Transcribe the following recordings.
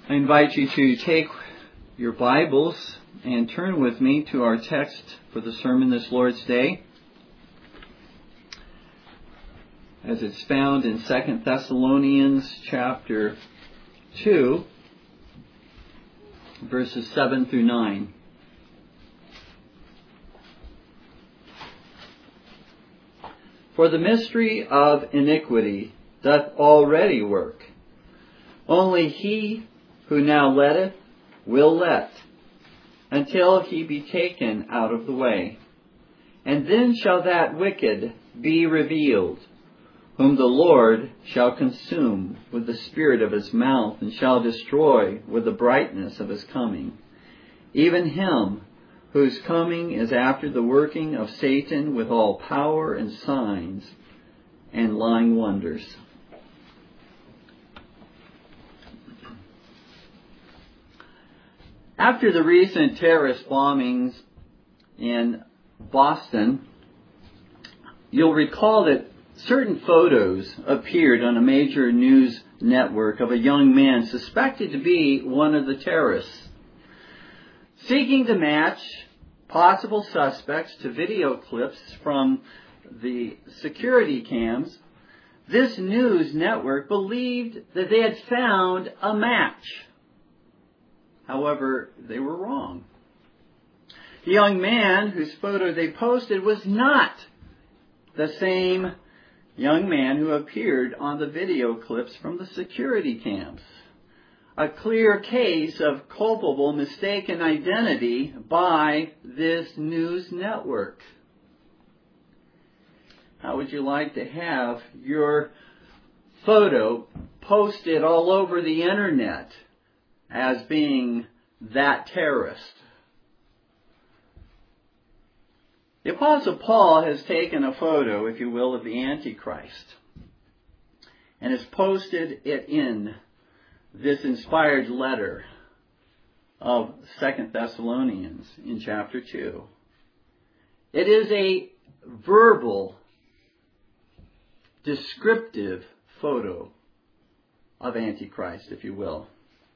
I invite you to take your Bibles and turn with me to our text for the sermon this Lord's Day, as it's found in 2 Thessalonians chapter 2, verses 7 through 9. For the mystery of iniquity doth already work. Only he who now letteth will let, until he be taken out of the way. And then shall that wicked be revealed, whom the Lord shall consume with the spirit of his mouth, and shall destroy with the brightness of his coming. Even him whose coming is after the working of Satan with all power and signs and lying wonders. After the recent terrorist bombings in Boston, you'll recall that certain photos appeared on a major news network of a young man suspected to be one of the terrorists. Seeking to match possible suspects to video clips from the security cams, this news network believed that they had found a match. However, they were wrong. The young man whose photo they posted was not the same young man who appeared on the video clips from the security cams. A clear case of culpable mistaken identity by this news network. How would you like to have your photo posted all over the internet as being that terrorist? The Apostle Paul has taken a photo, if you will, of the Antichrist and has posted it in this inspired letter of 2 Thessalonians in chapter 2. It is a verbal, descriptive photo of Antichrist, if you will.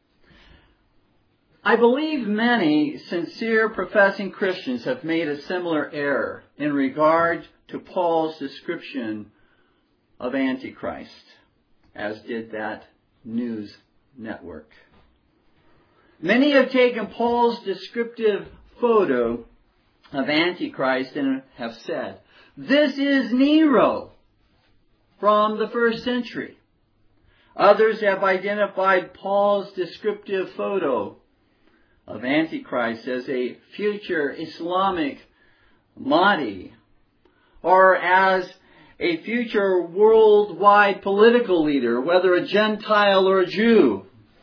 I believe many sincere professing Christians have made a similar error in regard to Paul's description of Antichrist, as did that news network. Many have taken Paul's descriptive photo of Antichrist and have said, "This is Nero from the first century." Others have identified Paul's descriptive photo of Antichrist as a future Islamic Mahdi, or as a future worldwide political leader, whether a Gentile or a Jew.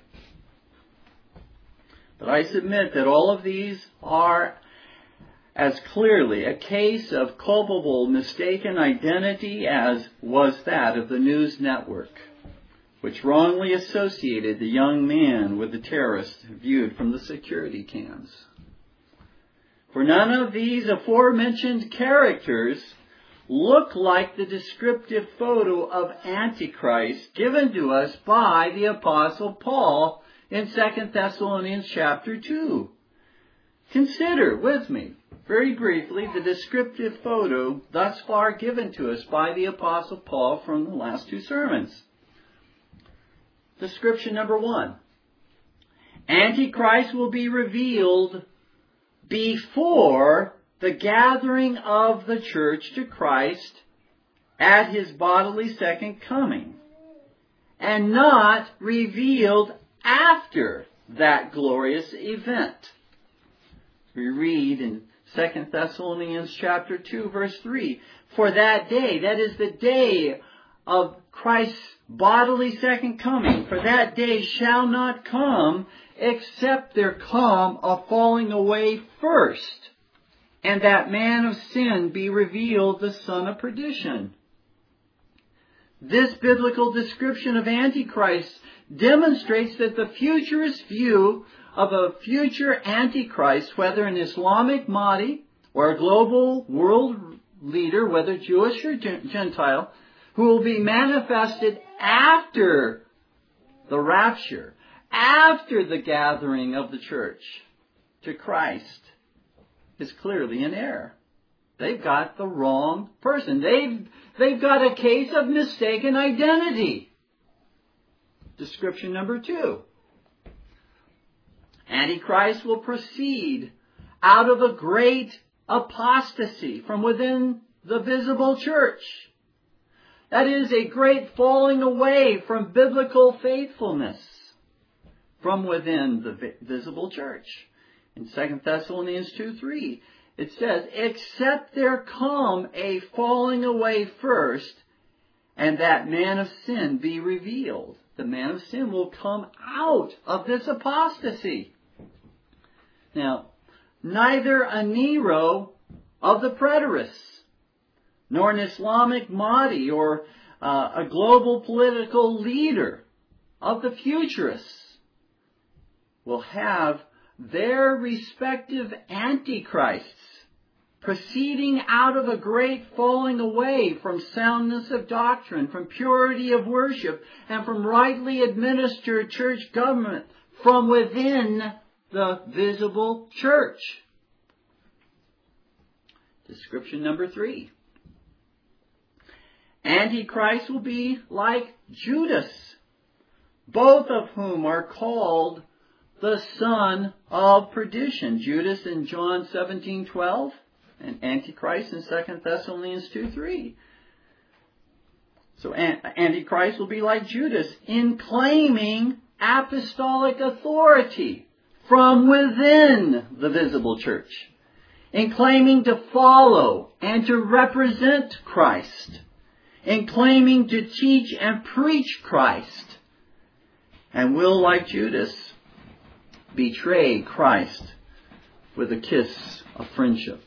But I submit that all of these are as clearly a case of culpable mistaken identity as was that of the news network, which wrongly associated the young man with the terrorist viewed from the security cams. For none of these aforementioned characters look like the descriptive photo of Antichrist given to us by the Apostle Paul in 2 Thessalonians chapter 2. Consider with me, very briefly, the descriptive photo thus far given to us by the Apostle Paul from the last two sermons. Description number 1. Antichrist will be revealed before the gathering of the church to Christ at his bodily second coming, and not revealed after that glorious event. We read in 2 Thessalonians chapter 2, verse 3, "For that day," that is the day of Christ's bodily second coming, "for that day shall not come, except there come a falling away first, and that man of sin be revealed, the son of perdition." This biblical description of Antichrist demonstrates that the futurist view of a future Antichrist, whether an Islamic Mahdi or a global world leader, whether Jewish or Gentile, who will be manifested after the rapture, after the gathering of the church to Christ is clearly in error. They've got the wrong person. They've got a case of mistaken identity. Description number 2. Antichrist will proceed out of a great apostasy from within the visible church. That is a great falling away from biblical faithfulness from within the visible church. In 2 Thessalonians 2:3, it says, except there come a falling away first, and that man of sin be revealed. The man of sin will come out of this apostasy. Now, neither a Nero of the preterists, nor an Islamic Mahdi, or a global political leader of the futurists will have their respective antichrists proceeding out of a great falling away from soundness of doctrine, from purity of worship, and from rightly administered church government from within the visible church. Description number 3. Antichrist will be like Judas, both of whom are called the son of perdition. Judas in John 17:12, and Antichrist in 2 Thessalonians 2:3. So Antichrist will be like Judas in claiming apostolic authority from within the visible church, in claiming to follow and to represent Christ, in claiming to teach and preach Christ, and will, like Judas, betray Christ with a kiss of friendship.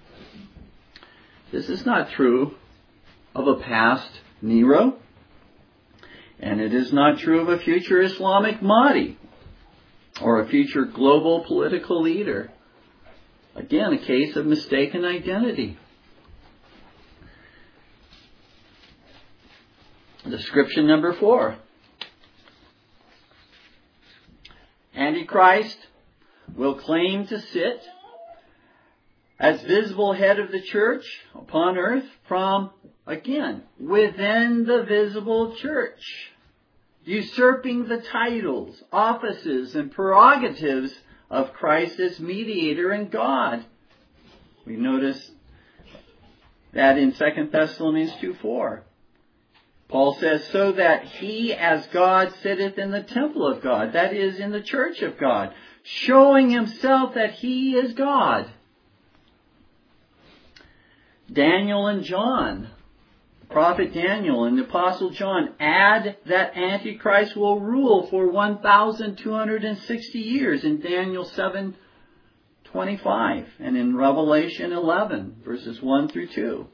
This is not true of a past Nero, and it is not true of a future Islamic Mahdi or a future global political leader. Again, a case of mistaken identity. Description number 4. Antichrist will claim to sit as visible head of the church upon earth from, again, within the visible church, usurping the titles, offices, and prerogatives of Christ as mediator and God. We notice that in 2 Thessalonians 2:4. Paul says, so that he as God sitteth in the temple of God, that is, in the church of God, showing himself that he is God. Daniel and John, the prophet Daniel and the apostle John, add that Antichrist will rule for 1,260 years in Daniel 7:25 and in Revelation 11, verses 1 through 2.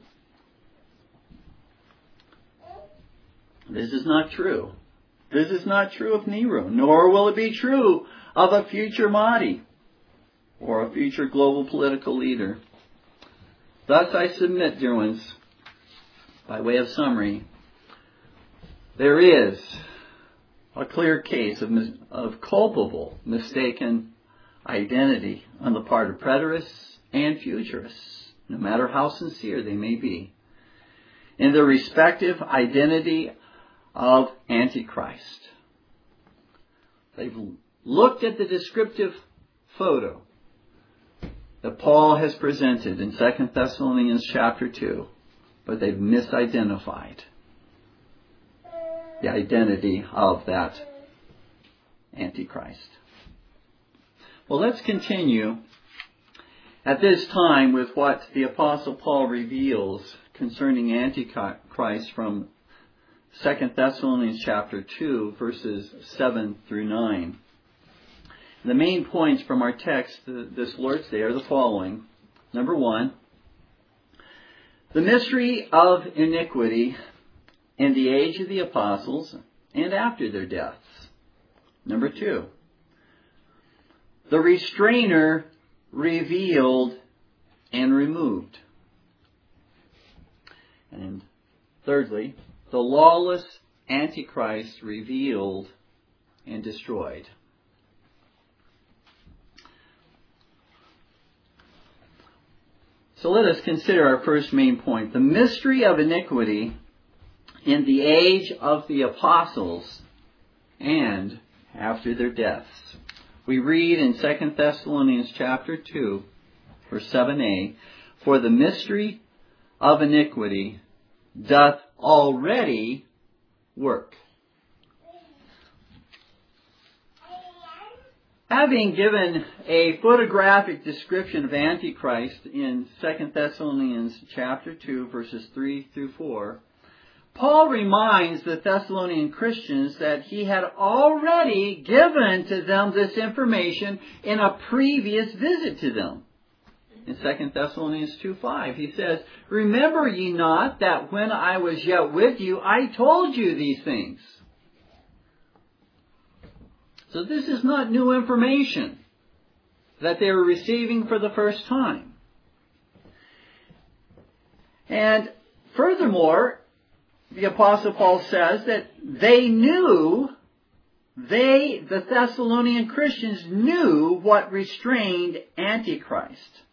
This is not true. This is not true of Nero, nor will it be true of a future Mahdi or a future global political leader. Thus I submit, dear ones, by way of summary, there is a clear case of culpable mistaken identity on the part of preterists and futurists, no matter how sincere they may be, in the respective identity of Antichrist. They've looked at the descriptive photo that Paul has presented in 2 Thessalonians chapter 2, but they've misidentified the identity of that Antichrist. Well, let's continue at this time with what the Apostle Paul reveals concerning Antichrist from 2 Thessalonians chapter 2, verses 7 through 9. The main points from our text this Lord's Day are the following. Number 1, the mystery of iniquity in the age of the apostles and after their deaths. Number 2, the restrainer revealed and removed. And thirdly, the lawless Antichrist revealed and destroyed. So let us consider our first main point, the mystery of iniquity in the age of the apostles and after their deaths. We read in 2 Thessalonians chapter 2, verse 7a, "For the mystery of iniquity doth already work." Having given a photographic description of Antichrist in 2 Thessalonians chapter 2, verses 3 through 4, Paul reminds the Thessalonian Christians that he had already given to them this information in a previous visit to them. In 2 Thessalonians 2:5, he says, "Remember ye not that when I was yet with you, I told you these things." So this is not new information that they were receiving for the first time. And furthermore, the Apostle Paul says that the Thessalonian Christians knew what restrained Antichrist.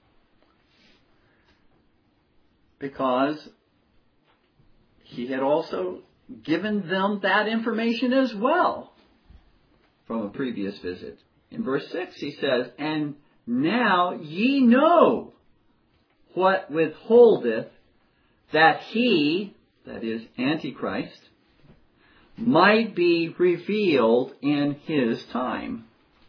Because he had also given them that information as well from a previous visit. In verse 6 he says, "And now ye know what withholdeth that he," that is Antichrist, "might be revealed in his time."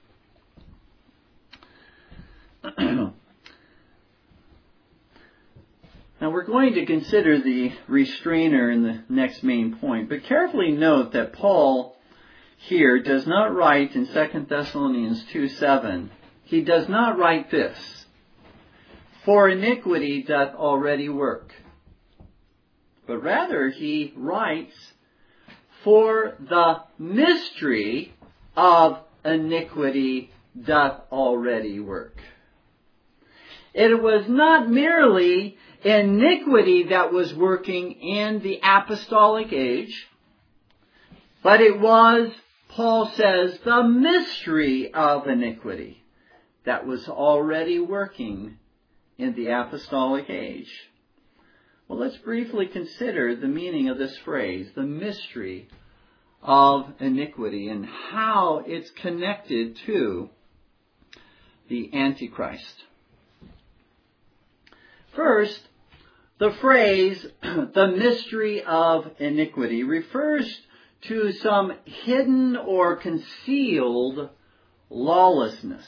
Now we're going to consider the restrainer in the next main point, but carefully note that Paul here does not write in 2 Thessalonians 2:7, he does not write this, "For iniquity doth already work," but rather he writes, "For the mystery of iniquity doth already work." It was not merely iniquity that was working in the apostolic age, but it was, Paul says, the mystery of iniquity that was already working in the apostolic age. Well, let's briefly consider the meaning of this phrase, the mystery of iniquity, and how it's connected to the Antichrist. First, the phrase, the mystery of iniquity, refers to some hidden or concealed lawlessness.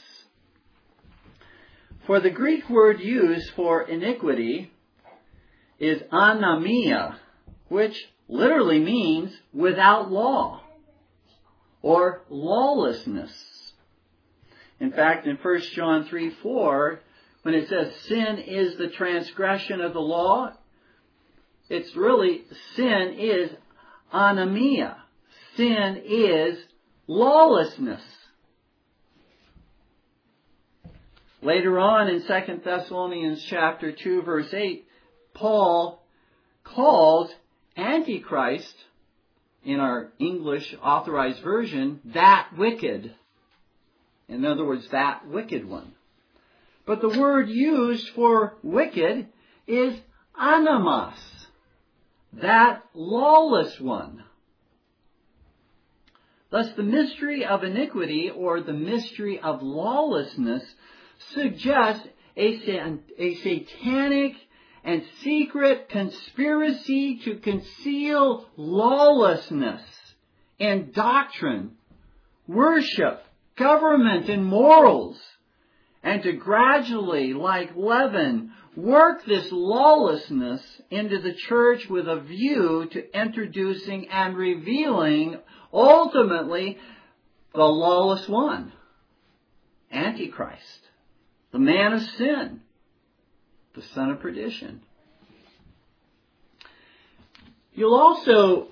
For the Greek word used for iniquity is anomia, which literally means without law or lawlessness. In fact, in 1 John 3:4, when it says sin is the transgression of the law, it's really sin is anomia. Sin is lawlessness. Later on in 2 Thessalonians chapter 2 verse 8, Paul calls Antichrist, in our English authorized version, that wicked. In other words, that wicked one. But the word used for wicked is anamos, that lawless one. Thus, the mystery of iniquity, or the mystery of lawlessness, suggests a satanic and secret conspiracy to conceal lawlessness in doctrine, worship, government, and morals, and to gradually, like leaven, work this lawlessness into the church with a view to introducing and revealing, ultimately, the lawless one, Antichrist, the man of sin, the son of perdition. You'll also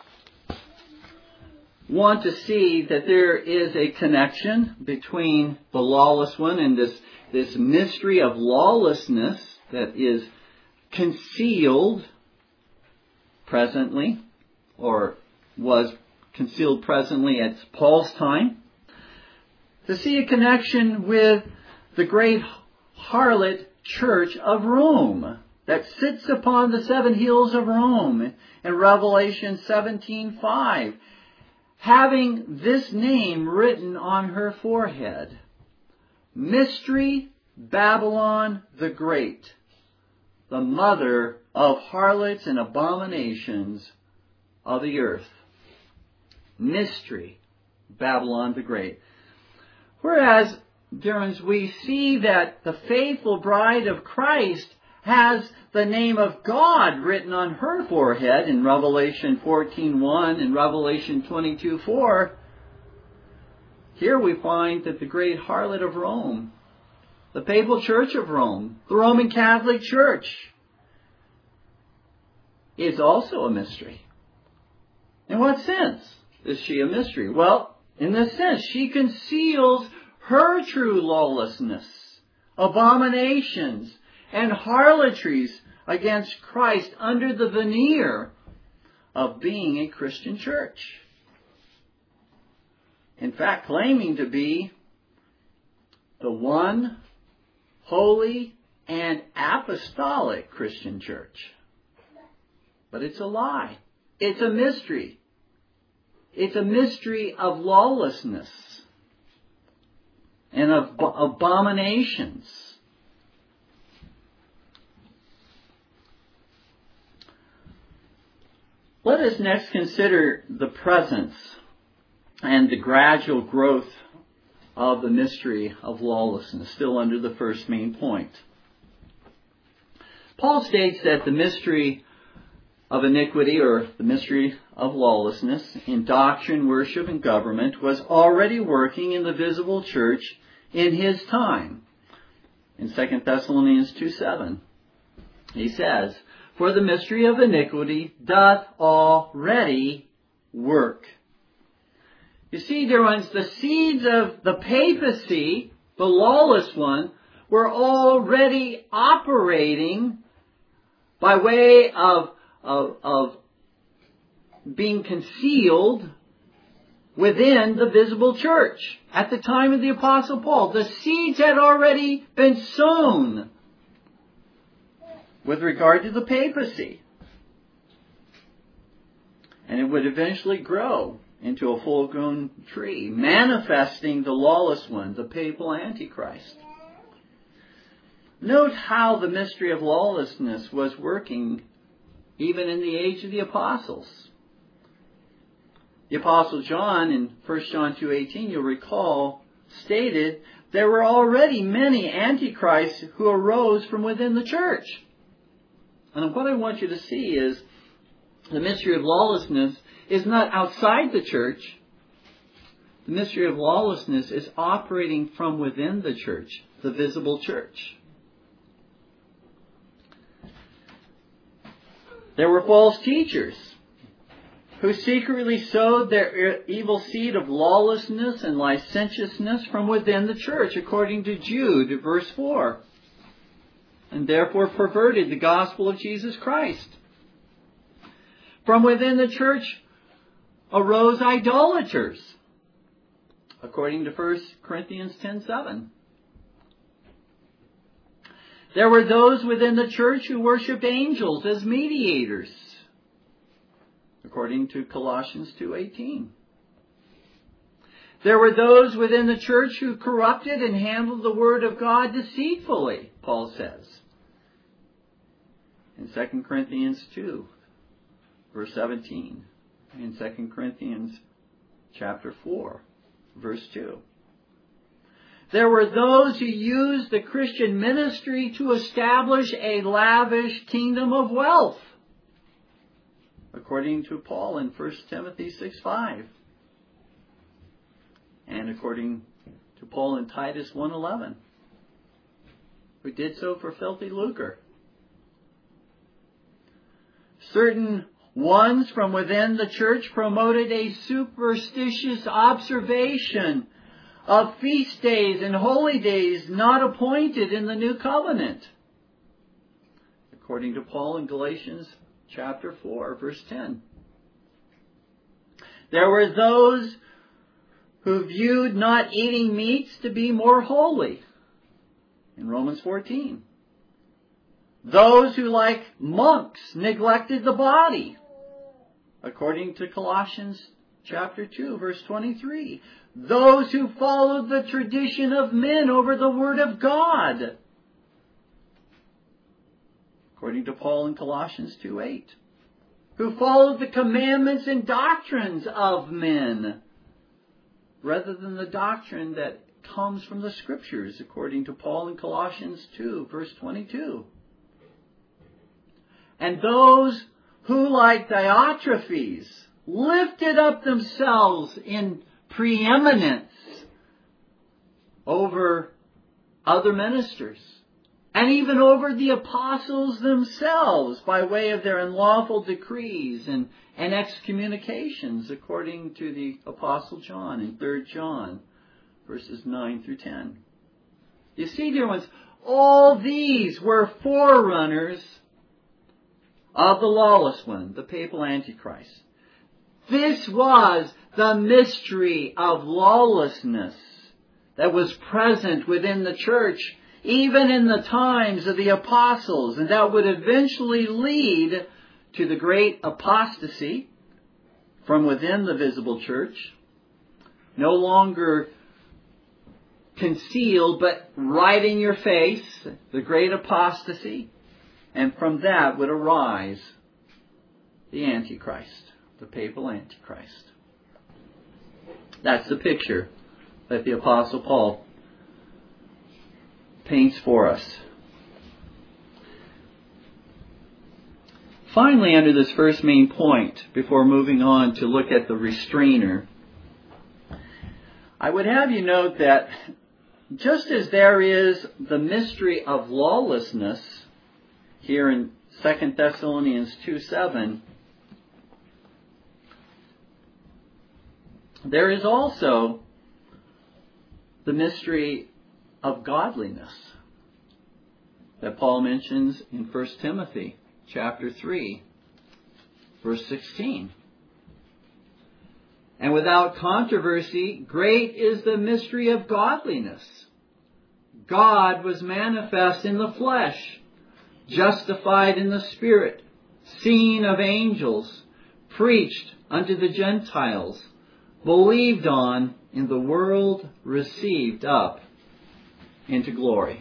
want to see that there is a connection between the lawless one and this mystery of lawlessness that is concealed presently, or was concealed presently at Paul's time. To see a connection with the great harlot church of Rome that sits upon the seven hills of Rome in Revelation 17:5, having this name written on her forehead: Mystery Babylon the Great, the mother of harlots and abominations of the earth. Mystery Babylon the Great. Whereas, dear ones, we see that the faithful bride of Christ has the name of God written on her forehead in Revelation 14:1 and Revelation 22:4. Here we find that the great harlot of Rome, the Papal Church of Rome, the Roman Catholic Church, is also a mystery. In what sense is she a mystery? Well, in this sense, she conceals her true lawlessness, abominations, and harlotries against Christ under the veneer of being a Christian church. In fact, claiming to be the one holy and apostolic Christian church. But it's a lie. It's a mystery. It's a mystery of lawlessness and of abominations. Let us next consider the presence and the gradual growth of the mystery of lawlessness, still under the first main point. Paul states that the mystery of iniquity, or the mystery of lawlessness, in doctrine, worship, and government was already working in the visible church in his time. In 2 Thessalonians 2:7, he says, "For the mystery of iniquity doth already work." You see, dear ones, the seeds of the papacy, the lawless one, were already operating by way of being concealed within the visible church. At the time of the Apostle Paul, the seeds had already been sown with regard to the papacy. And it would eventually grow into a full-grown tree, manifesting the lawless one, the papal Antichrist. Note how the mystery of lawlessness was working even in the age of the apostles. The Apostle John, in 1 John 2:18, you'll recall, stated there were already many antichrists who arose from within the church. And what I want you to see is the mystery of lawlessness is not outside the church. The mystery of lawlessness is operating from within the church, the visible church. There were false teachers who secretly sowed their evil seed of lawlessness and licentiousness from within the church, according to Jude, verse 4, and therefore perverted the gospel of Jesus Christ. From within the church arose idolaters, according to 1 Corinthians 10:7. There were those within the church who worshipped angels as mediators, according to Colossians 2:18. There were those within the church who corrupted and handled the word of God deceitfully, Paul says, in 2 Corinthians 2, verse 17, in 2 Corinthians chapter 4, verse 2. There were those who used the Christian ministry to establish a lavish kingdom of wealth, according to Paul in 1 Timothy 6:5, and according to Paul in Titus 1:11, who did so for filthy lucre. Certain ones from within the church promoted a superstitious observation of feast days and holy days not appointed in the new covenant, according to Paul in Galatians chapter 4, verse 10. There were those who viewed not eating meats to be more holy, in Romans 14. Those who, like monks, neglected the body, according to Colossians chapter 2, verse 23. Those who followed the tradition of men over the Word of God, according to Paul in Colossians 2:8. Who followed the commandments and doctrines of men, rather than the doctrine that comes from the Scriptures, according to Paul in Colossians 2, verse 22. And those who, like Diotrephes, lifted up themselves in preeminence over other ministers, and even over the apostles themselves by way of their unlawful decrees and excommunications, according to the Apostle John in 3 John, verses 9 through 10. You see, dear ones, all these were forerunners of the lawless one, the papal Antichrist. This was the mystery of lawlessness that was present within the church, even in the times of the apostles, and that would eventually lead to the great apostasy from within the visible church, no longer concealed, but right in your face, the great apostasy. And from that would arise the Antichrist, the papal Antichrist. That's the picture that the Apostle Paul paints for us. Finally, under this first main point, before moving on to look at the restrainer, I would have you note that just as there is the mystery of lawlessness here in 2 Thessalonians 2:7, there is also the mystery of godliness that Paul mentions in 1 Timothy chapter 3, verse 16. And without controversy, great is the mystery of godliness. God was manifest in the flesh, justified in the Spirit, seen of angels, preached unto the Gentiles, believed on in the world, received up into glory.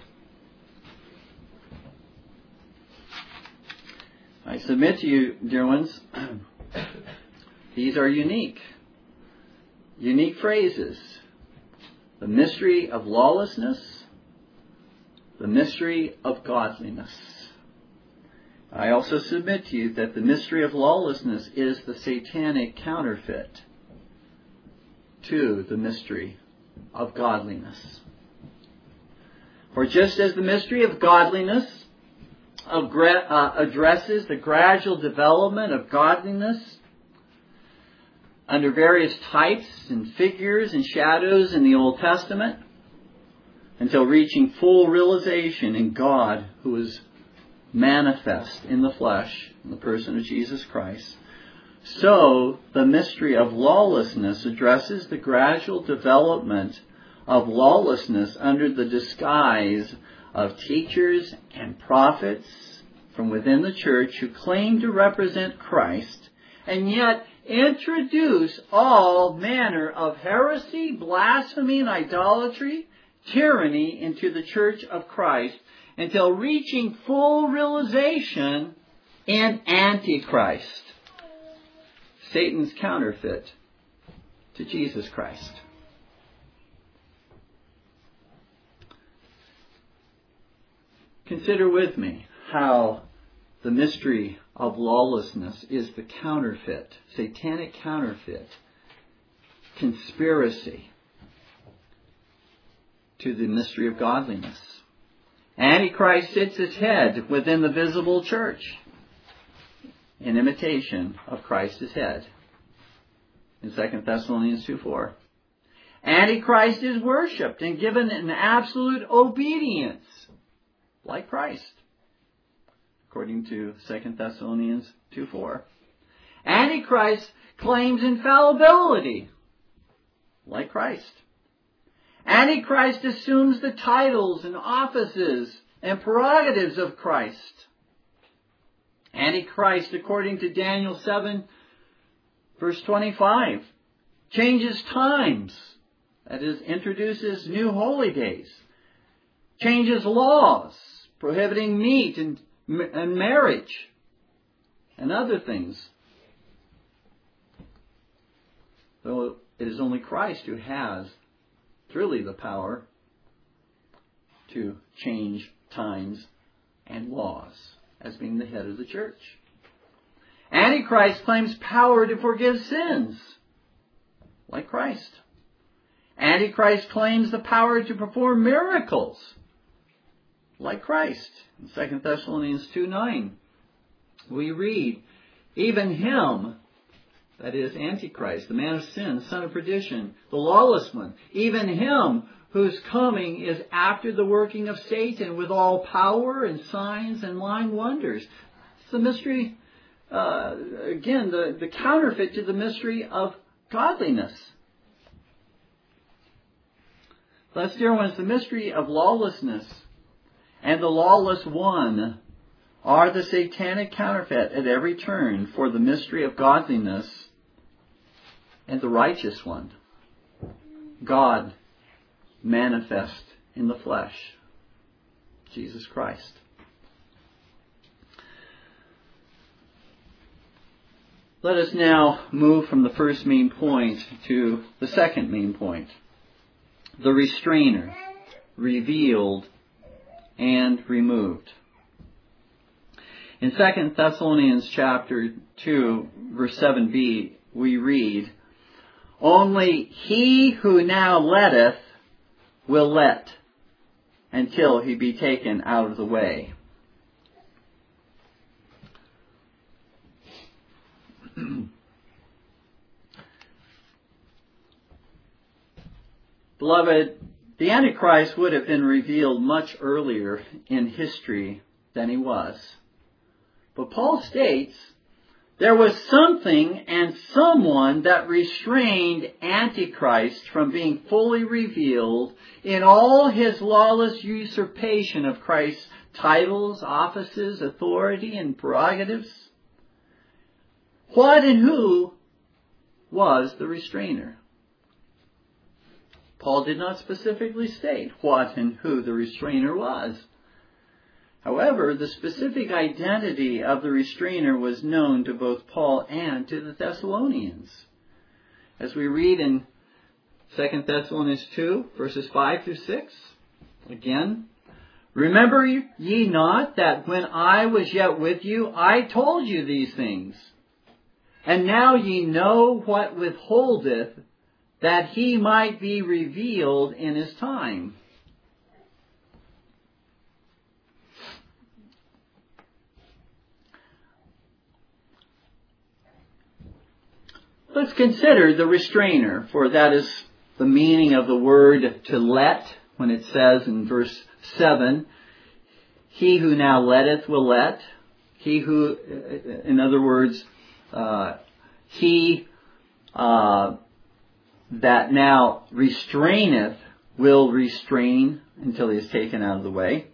I submit to you, dear ones, these are unique phrases. The mystery of lawlessness, the mystery of godliness. I also submit to you that the mystery of lawlessness is the satanic counterfeit to the mystery of godliness. For just as the mystery of godliness addresses the gradual development of godliness under various types and figures and shadows in the Old Testament, until reaching full realization in God, who is manifest in the flesh, in the person of Jesus Christ, so the mystery of lawlessness addresses the gradual development of lawlessness under the disguise of teachers and prophets from within the church who claim to represent Christ and yet introduce all manner of heresy, blasphemy, and idolatry, tyranny into the church of Christ until reaching full realization in Antichrist, Satan's counterfeit to Jesus Christ. Consider with me how the mystery of lawlessness is the counterfeit, satanic counterfeit, conspiracy to the mystery of godliness. Antichrist sits his head within the visible church in imitation of Christ his head. In 2 Thessalonians 2:4. Antichrist is worshipped and given an absolute obedience like Christ, according to 2 Thessalonians 2:4. Antichrist claims infallibility like Christ. Antichrist assumes the titles and offices and prerogatives of Christ, Antichrist, according to Daniel 7, verse 25, changes times. That is, introduces new holy days. Changes laws, prohibiting meat and marriage and other things. Though it is only Christ who has truly the power to change times and laws as being the head of the church. Antichrist claims power to forgive sins, like Christ. Antichrist claims the power to perform miracles, like Christ. In 2 Thessalonians 2:9, we read, even him, that is Antichrist, the man of sin, son of perdition, the lawless one, even him whose coming is after the working of Satan with all power and signs and lying wonders. It's the mystery, again, the counterfeit to the mystery of godliness. Thus, dear ones, the mystery of lawlessness and the lawless one are the satanic counterfeit at every turn for the mystery of godliness and the righteous one, God manifest in the flesh, Jesus Christ. Let us now move from the first main point to the second main point. The restrainer, revealed and removed. In 2 Thessalonians chapter 2, verse 7b, we read, only he who now letteth will let until he be taken out of the way. Beloved, the Antichrist would have been revealed much earlier in history than he was. But Paul states, there was something and someone that restrained Antichrist from being fully revealed in all his lawless usurpation of Christ's titles, offices, authority, and prerogatives. What and who was the restrainer? Paul did not specifically state what and who the restrainer was. However, the specific identity of the restrainer was known to both Paul and to the Thessalonians. As we read in 2 Thessalonians 2, verses 5 through 6, again, remember ye not that when I was yet with you, I told you these things? And now ye know what withholdeth, that he might be revealed in his time. Let's consider the restrainer, for that is the meaning of the word to let, when it says in verse 7, he who now letteth will let. He who, in other words, he that now restraineth will restrain until he is taken out of the way.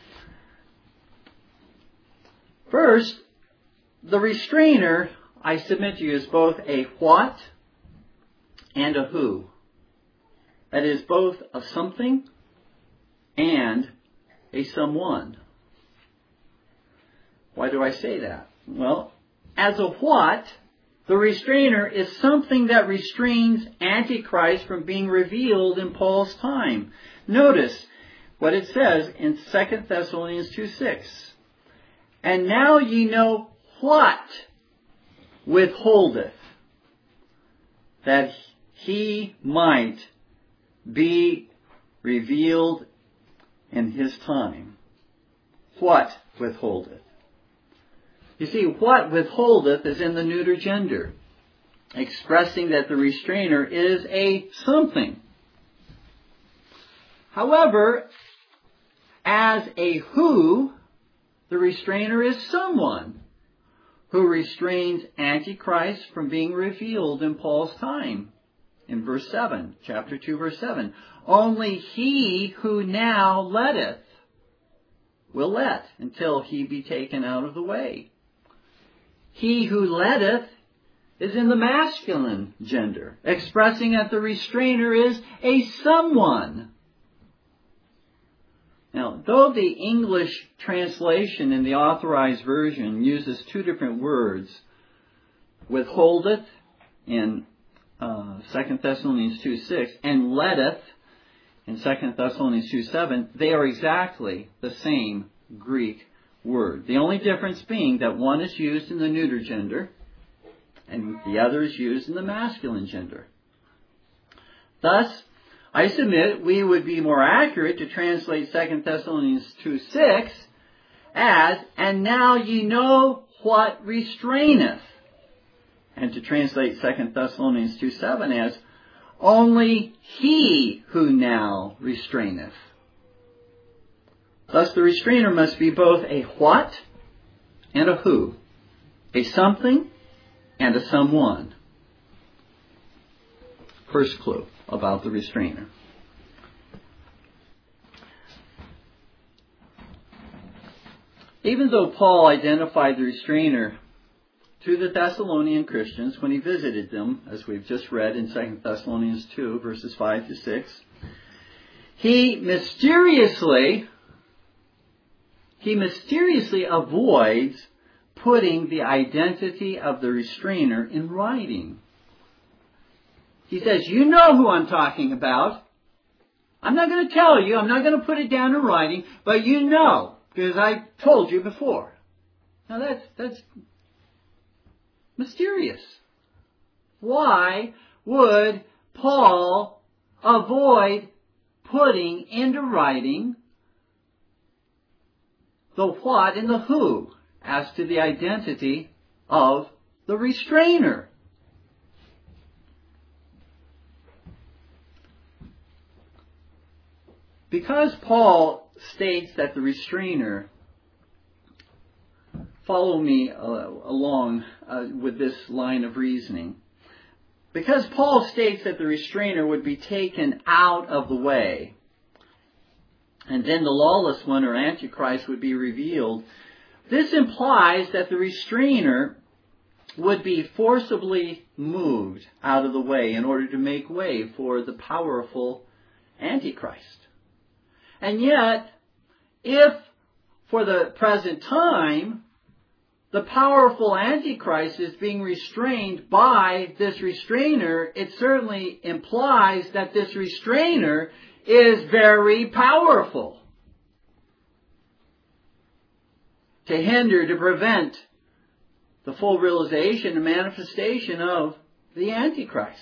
First, the restrainer, I submit to you, is both a what and a who. That is both a something and a someone. Why do I say that? Well, as a what, the restrainer is something that restrains Antichrist from being revealed in Paul's time. Notice what it says in 2 Thessalonians 2:6. And now ye know what withholdeth, that he might be revealed in his time. What withholdeth? You see, what withholdeth is in the neuter gender, expressing that the restrainer is a something. However, as a who, the restrainer is someone who restrains Antichrist from being revealed in Paul's time. In verse 7, chapter 2, verse 7, only he who now letteth will let until he be taken out of the way. he who letteth is in the masculine gender, expressing that the restrainer is a someone. Now, though the English translation in the Authorized Version uses two different words, withholdeth in 2 Thessalonians 2:6 and letteth in 2 Thessalonians 2:7, they are exactly the same Greek word. The only difference being that one is used in the neuter gender and the other is used in the masculine gender. Thus, I submit we would be more accurate to translate 2 Thessalonians 2:6 as, and now ye know what restraineth. And to translate 2 Thessalonians 2:7 as, only he who now restraineth. Thus the restrainer must be both a what and a who, a something and a someone. First clue about the restrainer. Even though Paul identified the restrainer to the Thessalonian Christians when he visited them, as we've just read in 2 Thessalonians 2, verses 5 to 6, he mysteriously avoids putting the identity of the restrainer in writing. He says, you know who I'm talking about. I'm not going to tell you. I'm not going to put it down in writing, but you know, because I told you before. Now that's mysterious. Why would Paul avoid putting into writing the what and the who as to the identity of the restrainer? Because Paul states that the restrainer, follow me along with this line of reasoning. Because Paul states that the restrainer would be taken out of the way, and then the lawless one or Antichrist would be revealed, this implies that the restrainer would be forcibly moved out of the way in order to make way for the powerful Antichrist. And yet, if for the present time, the powerful Antichrist is being restrained by this restrainer, it certainly implies that this restrainer is very powerful to hinder, to prevent the full realization and manifestation of the Antichrist.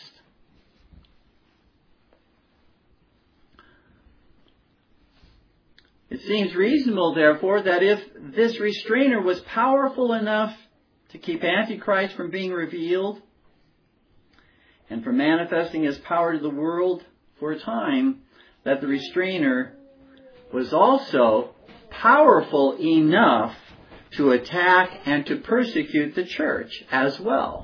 It seems reasonable, therefore, that if this restrainer was powerful enough to keep Antichrist from being revealed and from manifesting his power to the world for a time, that the restrainer was also powerful enough to attack and to persecute the church as well.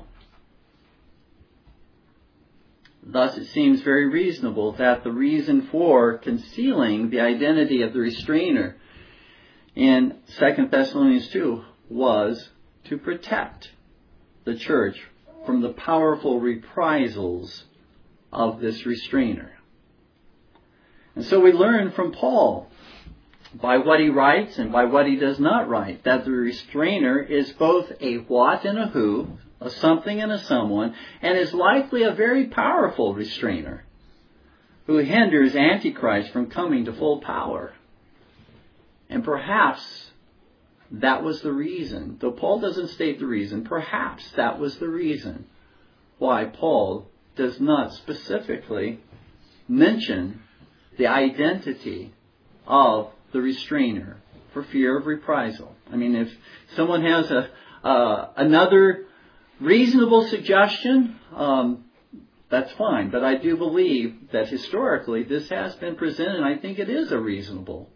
Thus, it seems very reasonable that the reason for concealing the identity of the restrainer in 2 Thessalonians 2 was to protect the church from the powerful reprisals of this restrainer. And so we learn from Paul, by what he writes and by what he does not write, that the restrainer is both a what and a who, a something and a someone, and is likely a very powerful restrainer who hinders Antichrist from coming to full power. And perhaps that was the reason, though Paul doesn't state the reason, perhaps that was the reason why Paul does not specifically mention the identity of the restrainer for fear of reprisal. I mean, if someone has another reasonable suggestion, that's fine. But I do believe that historically this has been presented, and I think it is a reasonable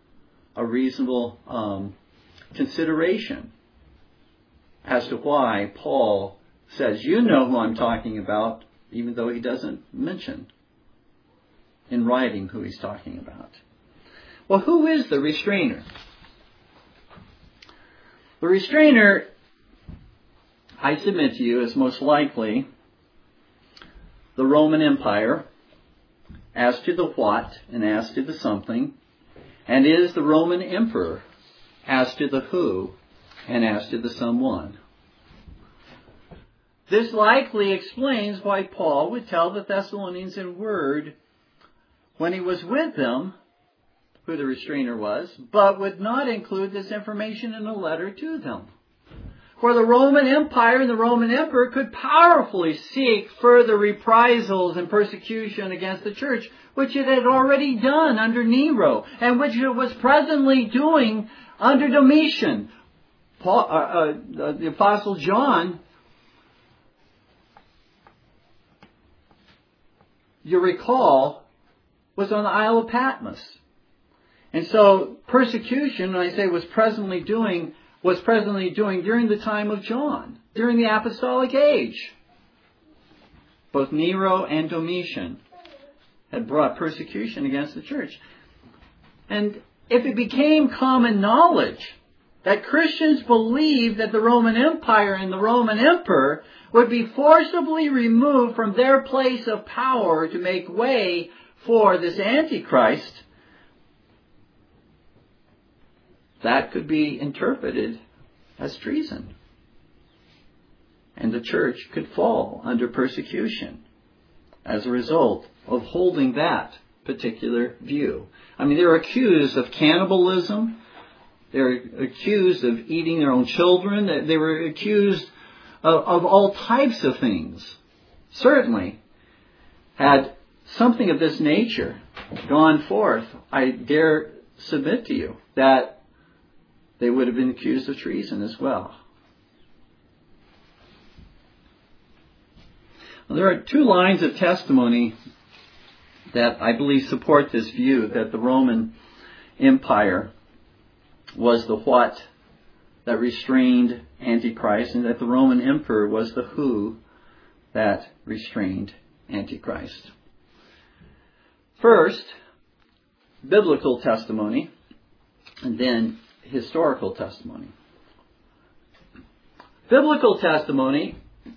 consideration as to why Paul says, you know who I'm talking about, even though he doesn't mention in writing who he's talking about. Well, who is the restrainer? The restrainer I submit to you, is most likely the Roman Empire as to the what and as to the something, and is the Roman Emperor as to the who and as to the someone. This likely explains why Paul would tell the Thessalonians in word when he was with them who the restrainer was, but would not include this information in a letter to them. For the Roman Empire and the Roman Emperor could powerfully seek further reprisals and persecution against the church, which it had already done under Nero, and which it was presently doing under Domitian. The Apostle John, you recall, was on the Isle of Patmos. And so persecution, when I say was presently doing during the time of John, during the apostolic age. Both Nero and Domitian had brought persecution against the church. And if it became common knowledge that Christians believed that the Roman Empire and the Roman Emperor would be forcibly removed from their place of power to make way for this Antichrist, that could be interpreted as treason. And the church could fall under persecution as a result of holding that particular view. I mean, they're accused of cannibalism. They're accused of eating their own children. They were accused of all types of things. Certainly, had something of this nature gone forth, I dare submit to you that they would have been accused of treason as well. Well, there are two lines of testimony that I believe support this view that the Roman Empire was the what that restrained Antichrist, and that the Roman Emperor was the who that restrained Antichrist. First, biblical testimony, and then historical testimony. Biblical testimony,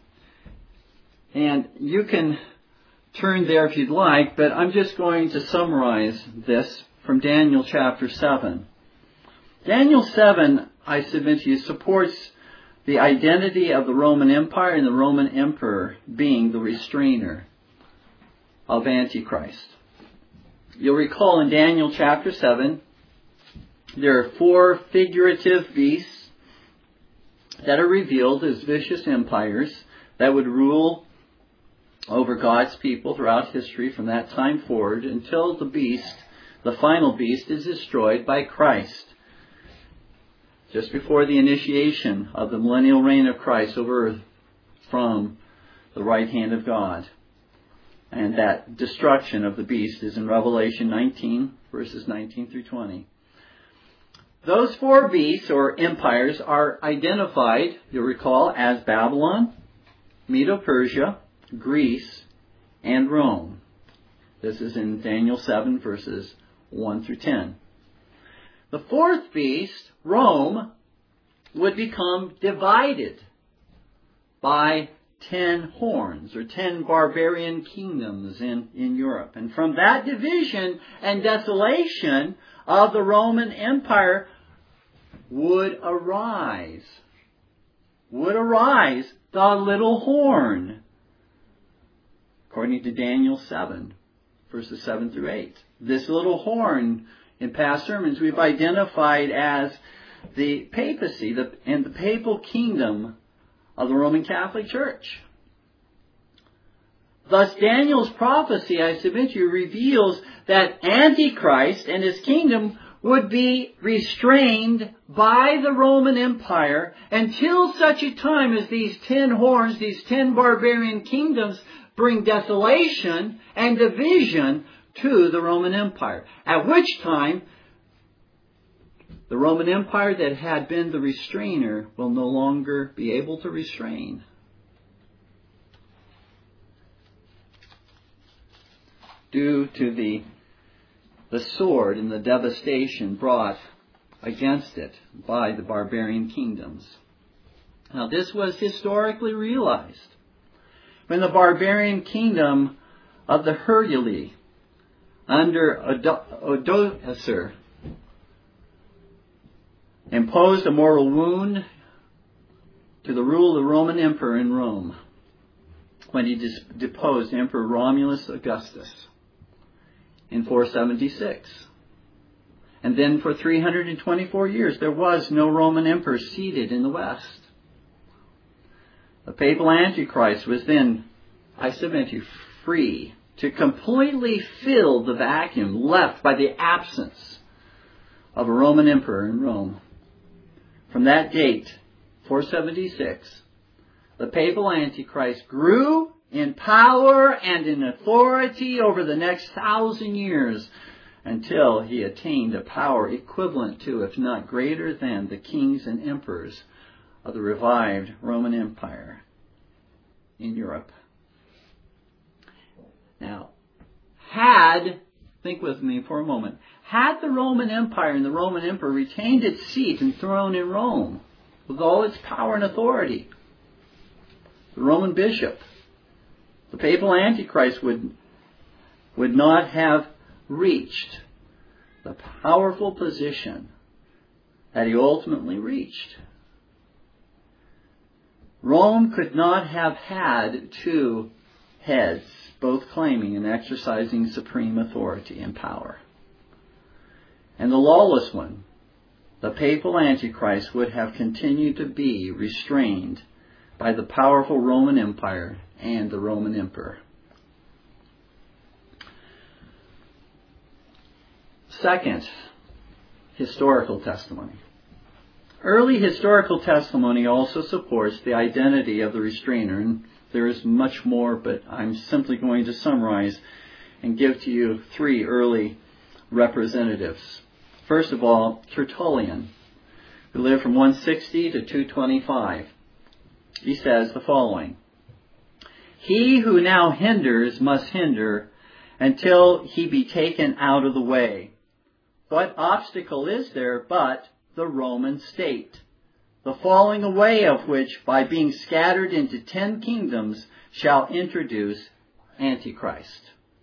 and you can turn there if you'd like, but I'm just going to summarize this from Daniel chapter 7. Daniel 7, I submit to you, supports the identity of the Roman Empire and the Roman Emperor being the restrainer of Antichrist. You'll recall in Daniel chapter 7, there are 4 figurative beasts that are revealed as vicious empires that would rule over God's people throughout history from that time forward until the final beast, is destroyed by Christ. Just before the initiation of the millennial reign of Christ over earth from the right hand of God. And that destruction of the beast is in Revelation 19, verses 19 through 20. Those 4 beasts or empires are identified, you'll recall, as Babylon, Medo-Persia, Greece, and Rome. This is in Daniel 7, verses 1 through 10. The 4th beast, Rome, would become divided by 10 horns, or 10 barbarian kingdoms in Europe. And from that division and desolation of the Roman Empire would arise the little horn, according to Daniel 7, verses 7 through 8. This little horn, in past sermons, we've identified as the papacy and the papal kingdom of the Roman Catholic Church. Thus, Daniel's prophecy, I submit to you, reveals that Antichrist and his kingdom would be restrained by the Roman Empire until such a time as these 10 horns, these 10 barbarian kingdoms, bring desolation and division to the Roman Empire. At which time, the Roman Empire that had been the restrainer will no longer be able to restrain. Due to the sword and the devastation brought against it by the barbarian kingdoms. Now, this was historically realized when the barbarian kingdom of the Heruli under Odoacer imposed a mortal wound to the rule of the Roman Emperor in Rome when he deposed Emperor Romulus Augustus in 476. And then for 324 years there was no Roman emperor seated in the West. The papal Antichrist was then, I submit to you, free to completely fill the vacuum left by the absence of a Roman emperor in Rome. From that date, 476, the papal Antichrist grew in power and in authority over the next 1,000 years until he attained a power equivalent to, if not greater than, the kings and emperors of the revived Roman Empire in Europe. Now, think with me for a moment, had the Roman Empire and the Roman Emperor retained its seat and throne in Rome with all its power and authority, the Roman bishop, the papal Antichrist would not have reached the powerful position that he ultimately reached. Rome could not have had two heads, both claiming and exercising supreme authority and power. And the lawless one, the papal Antichrist, would have continued to be restrained by the powerful Roman Empire and the Roman Emperor. Second, historical testimony. Early historical testimony also supports the identity of the restrainer, and there is much more, but I'm simply going to summarize and give to you three early representatives. First of all, Tertullian, who lived from 160 to 225. He says the following: "He who now hinders must hinder until he be taken out of the way. What obstacle is there but the Roman state, the falling away of which, by being scattered into 10 kingdoms, shall introduce Antichrist?"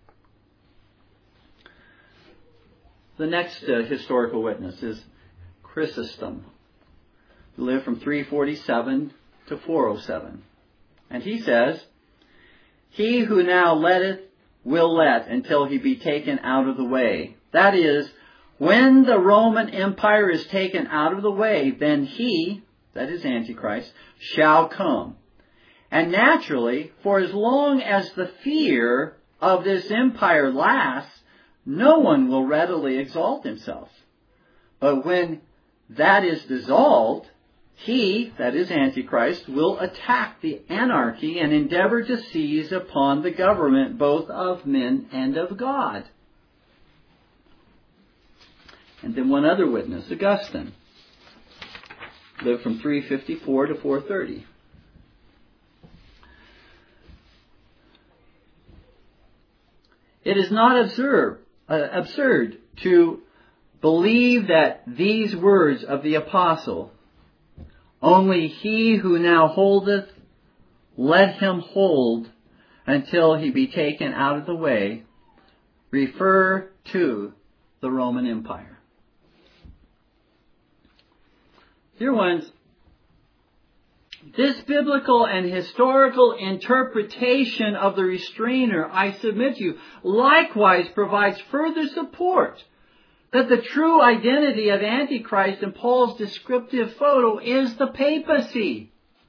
The next historical witness is Chrysostom, who lived from 347 to 407. And he says, "He who now letteth will let until he be taken out of the way. That is, when the Roman Empire is taken out of the way, then he," that is Antichrist, "shall come. And naturally, for as long as the fear of this empire lasts, no one will readily exalt himself. But when that is dissolved, he," that is Antichrist, "will attack the anarchy and endeavor to seize upon the government both of men and of God." And then one other witness, Augustine, lived from 354 to 430. It is not absurd to believe that these words of the apostle, "Only he who now holdeth, let him hold until he be taken out of the way," refer to the Roman Empire. Dear ones, this biblical and historical interpretation of the restrainer, I submit to you, likewise provides further support that the true identity of Antichrist in Paul's descriptive photo is the papacy.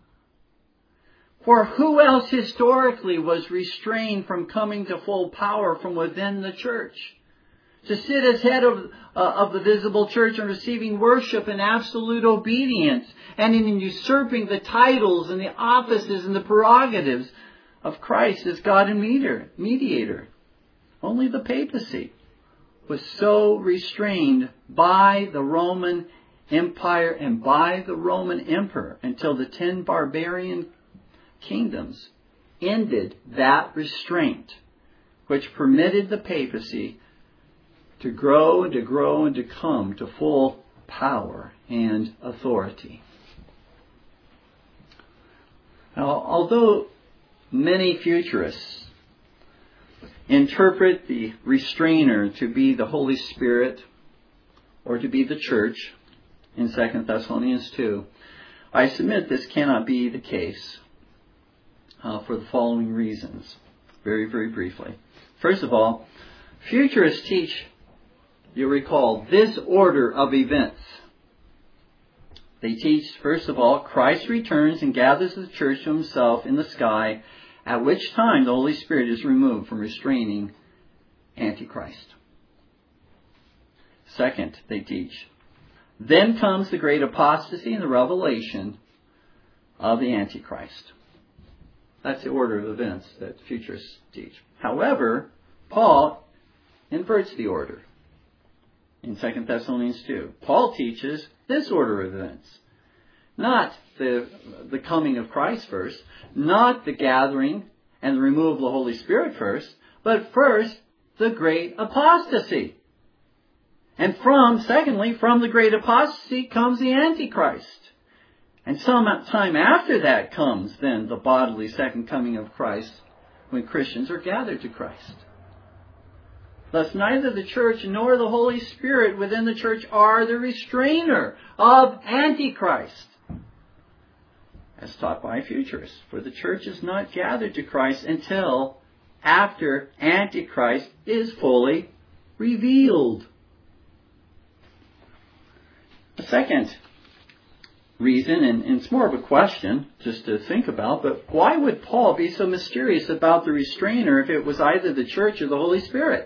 For who else historically was restrained from coming to full power from within the church? To sit as head of the visible church and receiving worship in absolute obedience and in usurping the titles and the offices and the prerogatives of Christ as God and mediator. Only the papacy was so restrained by the Roman Empire and by the Roman Emperor until the 10 barbarian kingdoms ended that restraint, which permitted the papacy to grow and to grow and to come to full power and authority. Now, although many futurists interpret the restrainer to be the Holy Spirit or to be the church in 2 Thessalonians 2, I submit this cannot be the case for the following reasons, very, very briefly. First of all, futurists teach, you'll recall, this order of events. They teach, first of all, Christ returns and gathers the church to himself in the sky, at which time the Holy Spirit is removed from restraining Antichrist. Second, they teach, then comes the great apostasy and the revelation of the Antichrist. That's the order of events that futurists teach. However, Paul inverts the order in 2 Thessalonians 2. Paul teaches this order of events. Not the coming of Christ first, not the gathering and the removal of the Holy Spirit first, but first the great apostasy. And secondly, from the great apostasy comes the Antichrist. And some time after that comes then the bodily second coming of Christ, when Christians are gathered to Christ. Thus neither the church nor the Holy Spirit within the church are the restrainer of Antichrist, as taught by futurists. For the church is not gathered to Christ until after Antichrist is fully revealed. The second reason, and it's more of a question just to think about, but why would Paul be so mysterious about the restrainer if it was either the church or the Holy Spirit?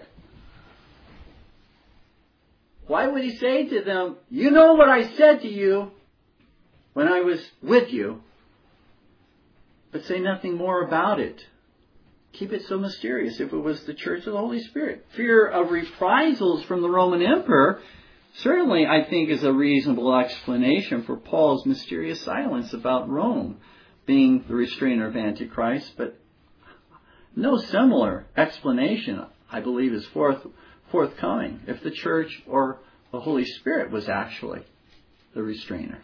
Why would he say to them, you know what I said to you when I was with you, but say nothing more about it? Keep it so mysterious if it was the church or the Holy Spirit. Fear of reprisals from the Roman emperor certainly, I think, is a reasonable explanation for Paul's mysterious silence about Rome being the restrainer of Antichrist, but no similar explanation, I believe, is forthcoming if the church or the Holy Spirit was actually the restrainer.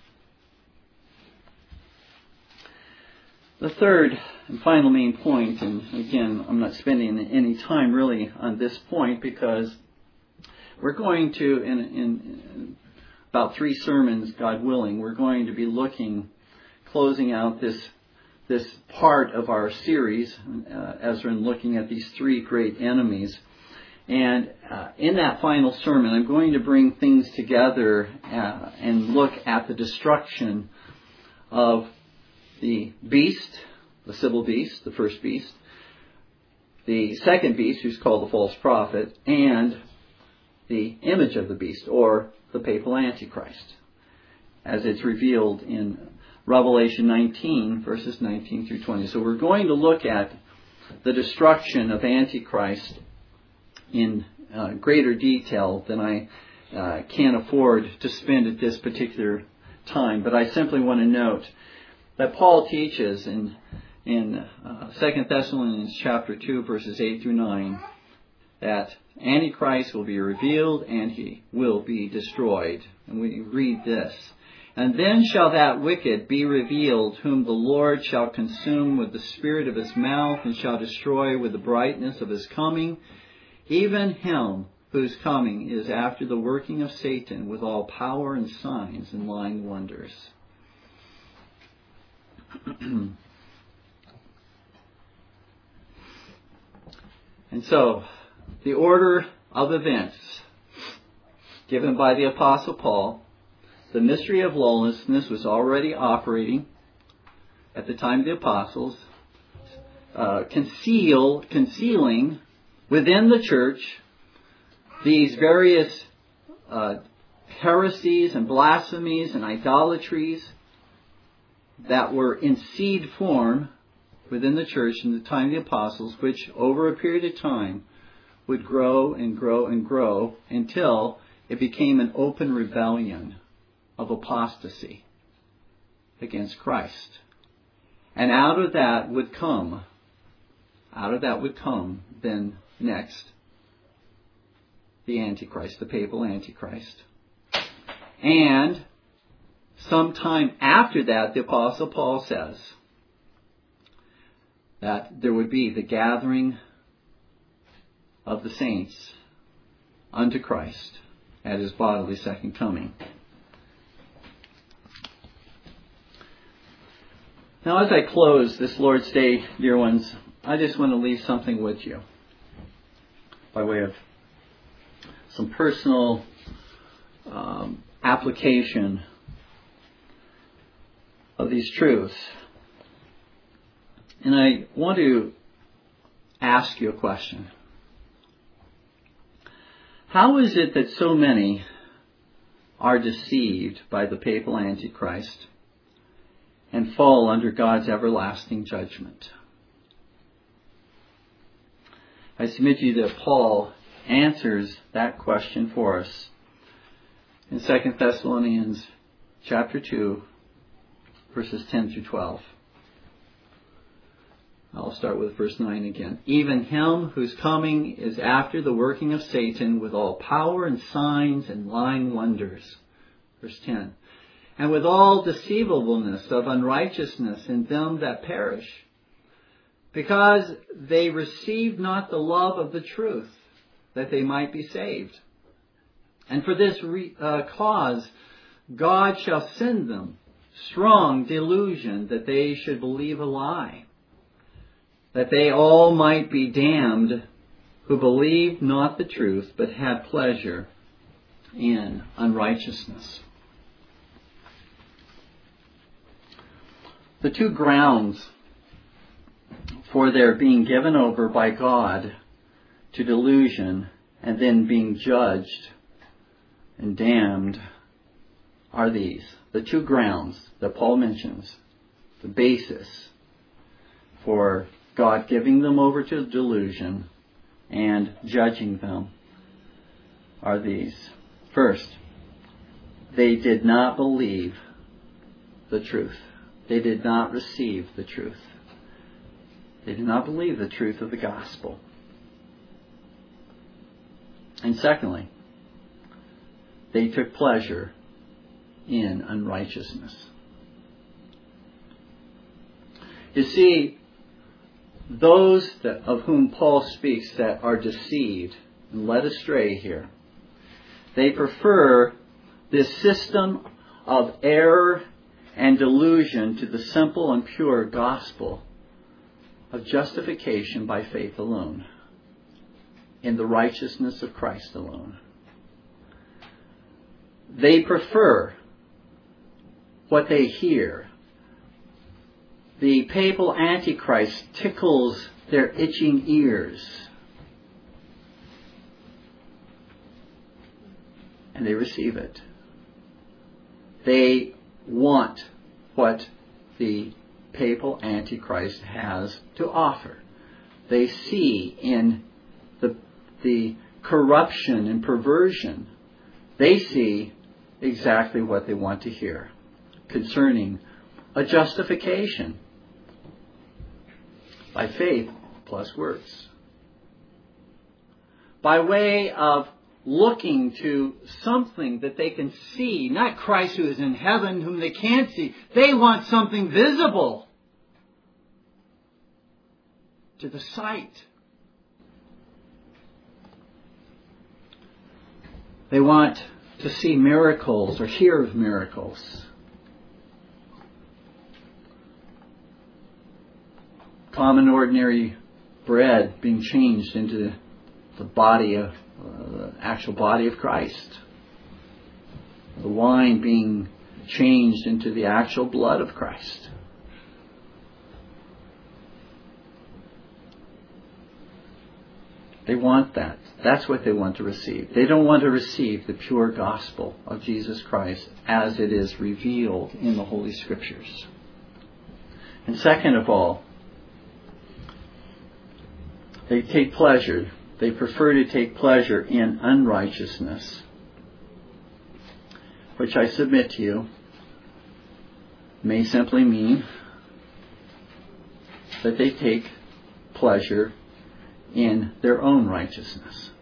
The third and final main point, and again, I'm not spending any time really on this point because we're going to, in about 3 sermons, God willing, we're going to be closing out this part of our series, as we're looking at these 3 great enemies. And in that final sermon, I'm going to bring things together and look at the destruction of the beast, the civil beast, the first beast, the second beast, who's called the false prophet, and the image of the beast, or the papal Antichrist, as it's revealed in Revelation 19, verses 19 through 20. So we're going to look at the destruction of Antichrist in greater detail than I can afford to spend at this particular time. But I simply want to note that Paul teaches in 2 Thessalonians chapter 2, verses 8 through 9, that Antichrist will be revealed and he will be destroyed. And we read this. And then shall that wicked be revealed, whom the Lord shall consume with the spirit of his mouth, and shall destroy with the brightness of his coming, even him whose coming is after the working of Satan, with all power and signs and lying wonders. And so, the order of events given by the Apostle Paul, the mystery of lawlessness was already operating at the time of the apostles, concealing within the church these various heresies and blasphemies and idolatries that were in seed form within the church in the time of the apostles, which over a period of time would grow and grow and grow until it became an open rebellion of apostasy against Christ. And out of that would come then next the Antichrist, the papal Antichrist. And sometime after that, the Apostle Paul says that there would be the gathering of the saints unto Christ at his bodily second coming. Now, as I close this Lord's Day, dear ones, I just want to leave something with you by way of some personal application of these truths. And I want to ask you a question. How is it that so many are deceived by the papal Antichrist and fall under God's everlasting judgment? I submit to you that Paul answers that question for us in 2 Thessalonians chapter 2, verses 10 through 12. I'll start with verse 9 again. Even him whose coming is after the working of Satan with all power and signs and lying wonders. Verse 10. And with all deceivableness of unrighteousness in them that perish, because they received not the love of the truth, that they might be saved. And for this cause God shall send them strong delusion, that they should believe a lie, that they all might be damned who believed not the truth, but had pleasure in unrighteousness. The two grounds for their being given over by God to delusion and then being judged and damned are these. The two grounds that Paul mentions, the basis for God giving them over to delusion and judging them, are these. First, they did not believe the truth. They did not receive the truth. They did not believe the truth of the gospel. And secondly, they took pleasure in unrighteousness. You see, those of whom Paul speaks that are deceived and led astray here, they prefer this system of error and delusion to the simple and pure gospel of justification by faith alone, in the righteousness of Christ alone. They prefer what they hear. The papal Antichrist tickles their itching ears, and they receive it. They want what the papal Antichrist has to offer. They see in the corruption and perversion, they see exactly what they want to hear concerning a justification by faith plus works. By way of looking to something that they can see, not Christ who is in heaven, whom they can't see. They want something visible to the sight. They want to see miracles or hear of miracles. Common ordinary bread being changed into the body of the actual body of Christ. The wine being changed into the actual blood of Christ. They want that. That's what they want to receive. They don't want to receive the pure gospel of Jesus Christ as it is revealed in the Holy Scriptures. And second of all, they take pleasure. They prefer to take pleasure in unrighteousness, which I submit to you may simply mean that they take pleasure in their own righteousness.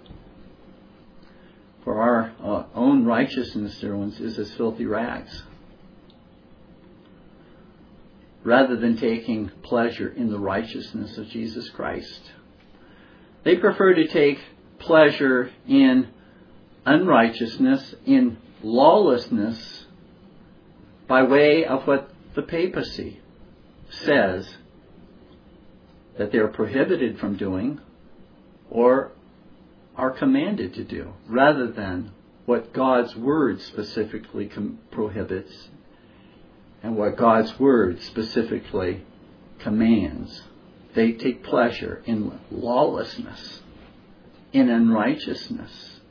For our own righteousness, dear ones, is as filthy rags. rather than taking pleasure in the righteousness of Jesus Christ. They prefer to take pleasure in unrighteousness, in lawlessness, by way of what the papacy says that they're prohibited from doing or are commanded to do, rather than what God's Word specifically prohibits and what God's Word specifically commands. They take pleasure in lawlessness, in unrighteousness.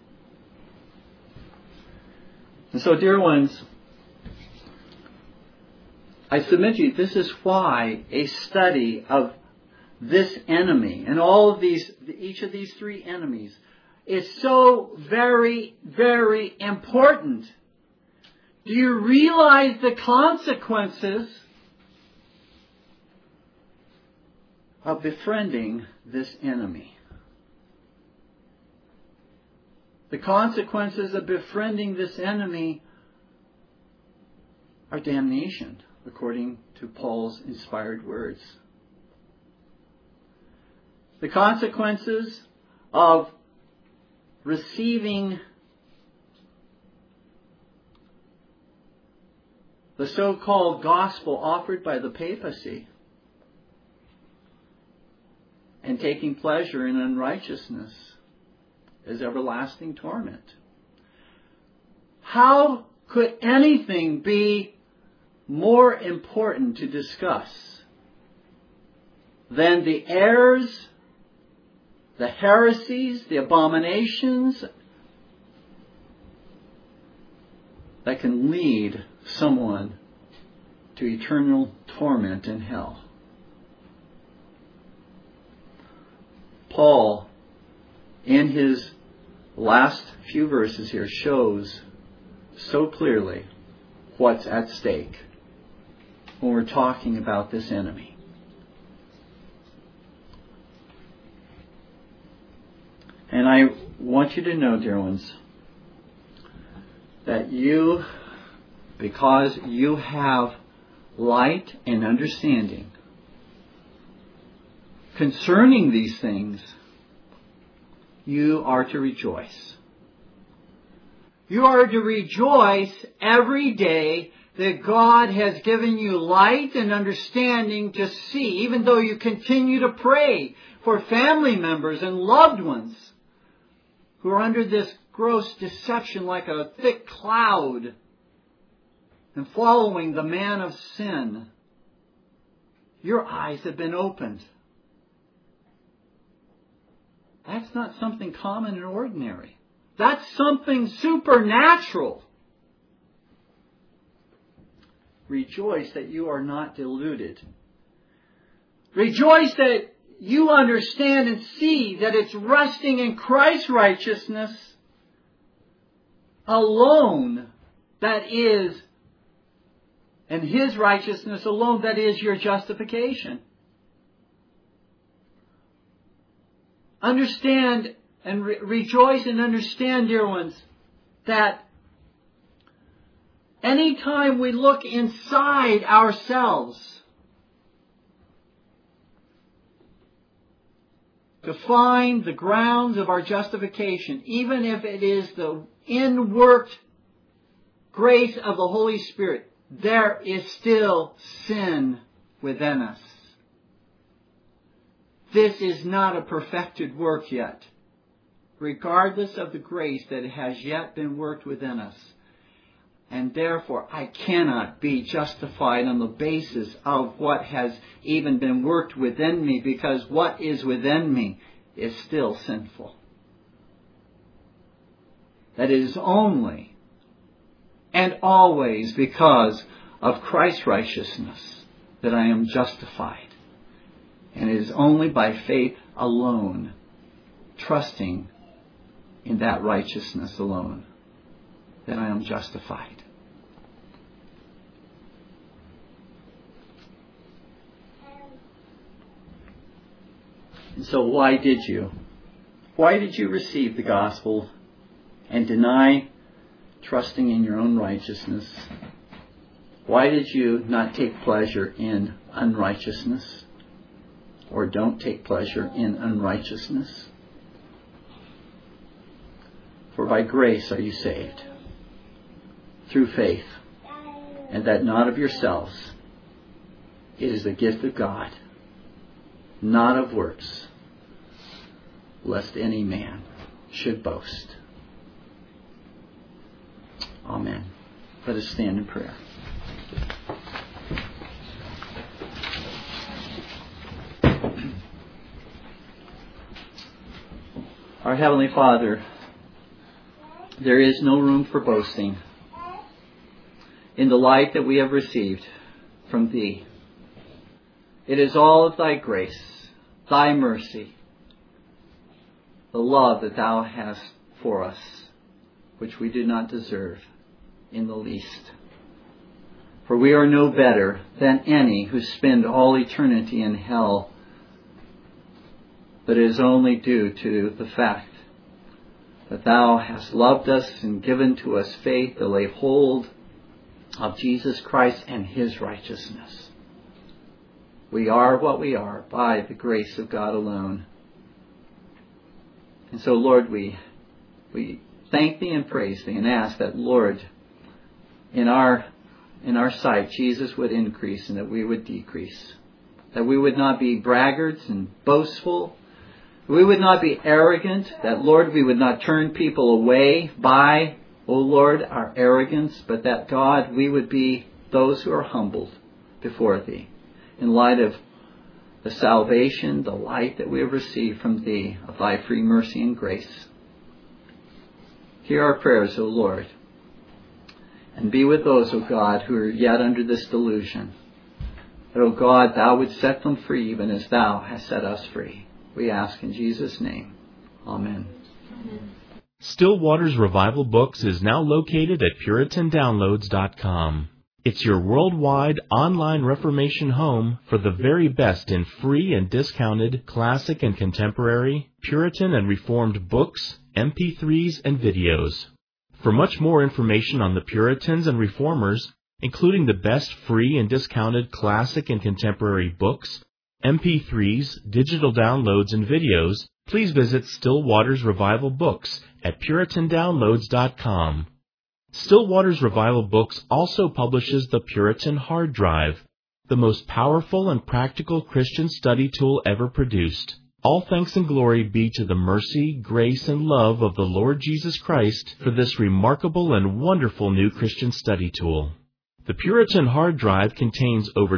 And so, dear ones, I submit to you, this is why a study of this enemy and all of these, each of these three enemies, is so very, very important. Do you realize the consequences of befriending this enemy? The consequences of befriending this enemy are damnation, according to Paul's inspired words. The consequences of receiving the so-called gospel offered by the papacy and taking pleasure in unrighteousness is everlasting torment. How could anything be more important to discuss than the errors, the heresies, the abominations that can lead someone to eternal torment in hell? Paul, in his last few verses here, shows so clearly what's at stake when we're talking about this enemy. And I want you to know, dear ones, that you, because you have light and understanding concerning these things, you are to rejoice. You are to rejoice every day that God has given you light and understanding to see, even though you continue to pray for family members and loved ones who are under this gross deception like a thick cloud and following the man of sin. Your eyes have been opened. That's not something common and ordinary. That's something supernatural. Rejoice that you are not deluded. Rejoice that you understand and see that it's resting in Christ's righteousness alone that is, and His righteousness alone that is your justification. Understand and rejoice and understand, dear ones, that anytime we look inside ourselves to find the grounds of our justification, even if it is the inworked grace of the Holy Spirit, there is still sin within us. This is not a perfected work yet, regardless of the grace that has yet been worked within us. And therefore, I cannot be justified on the basis of what has even been worked within me, because what is within me is still sinful. That it is only and always because of Christ's righteousness that I am justified. And it is only by faith alone, trusting in that righteousness alone, that I am justified. And so why did you receive the gospel and deny trusting in your own righteousness Why did you not take pleasure in unrighteousness? Or don't take pleasure in unrighteousness? For by grace are you saved, through faith, and that not of yourselves. It is the gift of God, not of works, lest any man should boast. Amen. Let us stand in prayer. Our Heavenly Father, there is no room for boasting in the light that we have received from Thee. It is all of Thy grace, Thy mercy, the love that Thou hast for us, which we do not deserve in the least. For we are no better than any who spend all eternity in hell, but it is only due to the fact that Thou hast loved us and given to us faith to lay hold of Jesus Christ and His righteousness. We are what we are by the grace of God alone. And so, Lord, we thank Thee and praise Thee and ask that, Lord, in our sight, Jesus would increase and that we would decrease. That we would not be braggarts and boastful. We would not be arrogant. That, Lord, we would not turn people away by, O Lord, our arrogance. But that, God, we would be those who are humbled before Thee in light of the salvation, the light that we have received from Thee of Thy free mercy and grace. Hear our prayers, O Lord. And be with those, O God, who are yet under this delusion. That, O God, Thou would set them free even as Thou hast set us free. We ask in Jesus' name. Amen. Still Waters Revival Books is now located at PuritanDownloads.com. It's your worldwide online Reformation home for the very best in free and discounted classic and contemporary, Puritan and Reformed books, MP3s, and videos. For much more information on the Puritans and Reformers, including the best free and discounted classic and contemporary books, MP3s, digital downloads, and videos, please visit Still Waters Revival Books at PuritanDownloads.com. Still Waters Revival Books also publishes the Puritan Hard Drive, the most powerful and practical Christian study tool ever produced. All thanks and glory be to the mercy, grace, and love of the Lord Jesus Christ for this remarkable and wonderful new Christian study tool. The Puritan Hard Drive contains over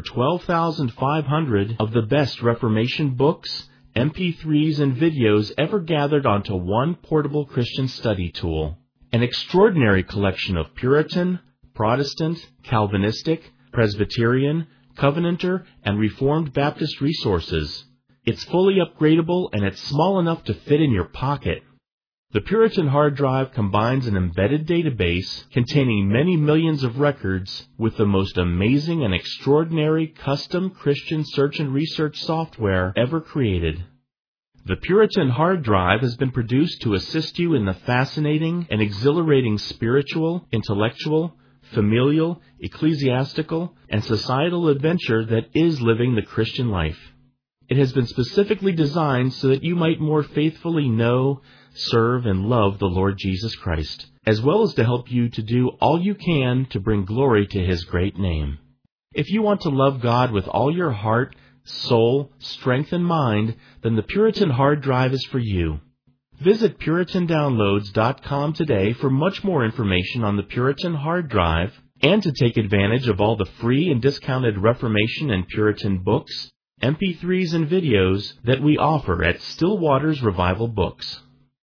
12,500 of the best Reformation books, MP3s, and videos ever gathered onto one portable Christian study tool. An extraordinary collection of Puritan, Protestant, Calvinistic, Presbyterian, Covenanter, and Reformed Baptist resources. It's fully upgradable and it's small enough to fit in your pocket. The Puritan Hard Drive combines an embedded database containing many millions of records with the most amazing and extraordinary custom Christian search and research software ever created. The Puritan Hard Drive has been produced to assist you in the fascinating and exhilarating spiritual, intellectual, familial, ecclesiastical, and societal adventure that is living the Christian life. It has been specifically designed so that you might more faithfully know, serve, and love the Lord Jesus Christ, as well as to help you to do all you can to bring glory to His great name. If you want to love God with all your heart, soul, strength, and mind, then the Puritan Hard Drive is for you. Visit PuritanDownloads.com today for much more information on the Puritan Hard Drive and to take advantage of all the free and discounted Reformation and Puritan books, MP3s, and videos that we offer at Still Waters Revival Books.